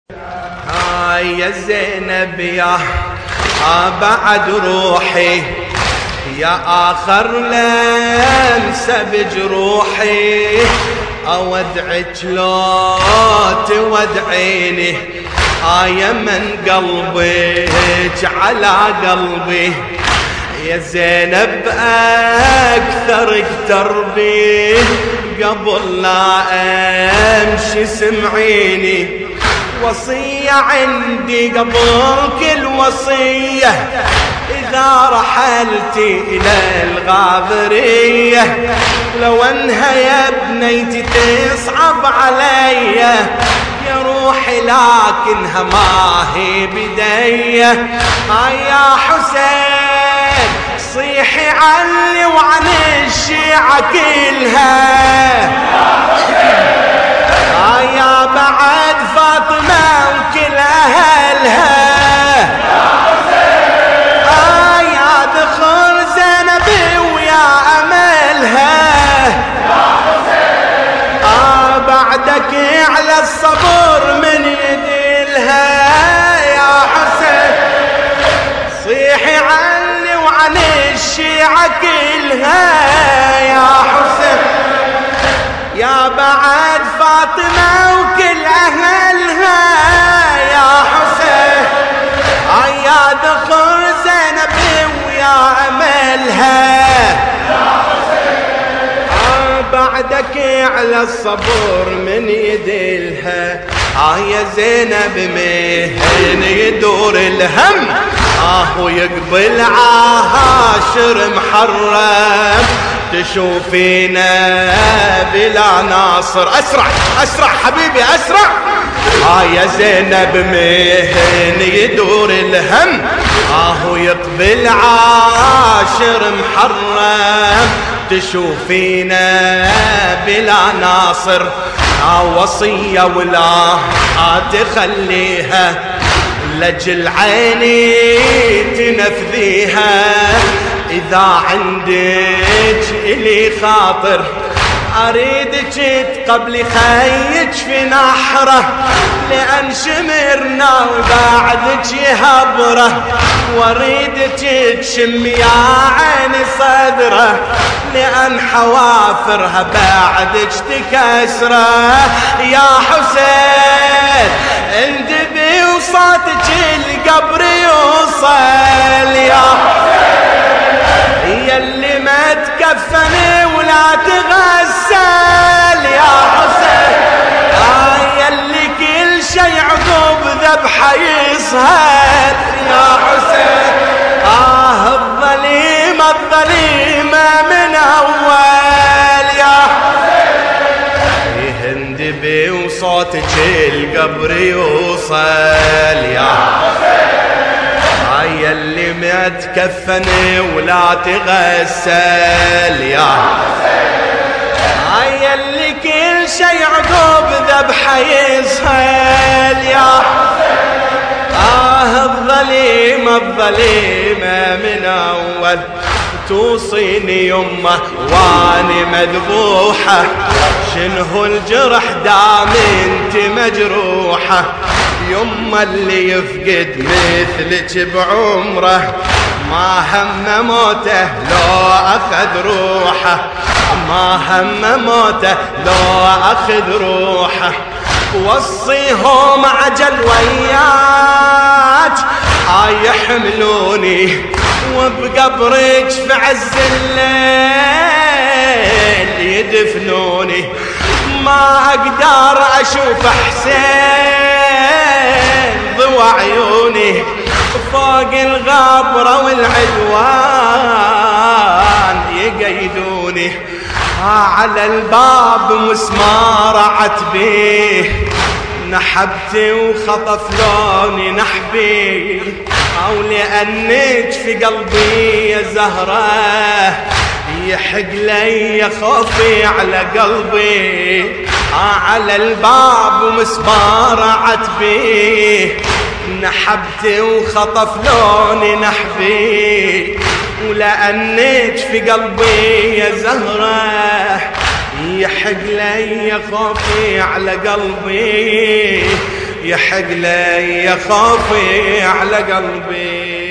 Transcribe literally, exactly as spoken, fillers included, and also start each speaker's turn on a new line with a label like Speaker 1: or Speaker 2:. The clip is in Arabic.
Speaker 1: هاي يا زينب يا بعد روحي، يا آخر لمس بجروحي، أودعك لو تودعيني، آية من قلبك على قلبي، يا زينب أكثر اقتربي، قبل لا أمشي سمعيني، وصية عندي قبل كل وصية، إذا رحلتي إلى الغابرية، لو أنها يا بنيتي تصعب علي يا روحي، لكنها ما هي بدية، يا حسين صيحي عني وعن الشيعة كلها، يا بعد فاطمة وكل أهلها، آه يا دخل زينب ويا أملها، آه بعدك على الصبر من يديلها، يا حسين صيحي عني وعن الشيعة كلها، يا حسين يا بعد فاطمة وكل أهلها، يا حسين يا دخل زينب ويا أملها، يا حسين بعدك على الصبر من يديلها، آه يا زينب مهن يدور الهم، آه ويقبل عاشر محرم، تشوفينا بلا ناصر، أسرع أسرع حبيبي أسرع، آه يا زينب مهن يدور الهم، آه ويقبل عاشر محرم، تشوفينا بلا ناصر، آه وصية ولا تخليها، لجل عيني تنفذيها، إذا عندك إلي خاطر أريدك تقبلي خيك في نحره، لأن شمرنا وبعدك يهبره، واريدك تشمي يا عيني صدره، لأن حوافرها بعدك تكسره، يا حسين اندبي وصوتك القبر يوصل، يا هي اللي ما تكفني ولا تغسل، يا حسين هي اللي كل شي عقب ذبحه يسهل، يا حسين آه الظليمة الظليمة من أول، يا حسين يهندبي وصوتك القبر يوصل، يا حسين هيا اللي ما تكفني ولا تغسل، يا هيا اللي كل شي عقب ذبحه يسهل، يا آه الظليمة الظليمة من أول، توصيني يمه واني مذبوحة، شنو الجرح دام انت مجروحة، يما اللي يفقد مثلك بعمره، ما هم موته لو أخذ روحه، ما هم موته لو أخذ روحه، وصيهم عجل وياك هاي يحملوني، وبقبرك في عز الليل يدفنوني، ما أقدر أشوف حسين ضوى عيوني، فوق الغبرة والعدوان يقيدوني، على الباب مسمار عتبيه، نحبتي وخطف لوني نحبي، أو لأنك في قلبي يا زهرة، يحق لي خوفي على قلبي، على الباب ومسمار عتبي، نحبتي وخطف لوني نحبي، ولأنك في قلبي يا زهرة، يحق لي خوفي على قلبي، يحق لي خوفي على قلبي.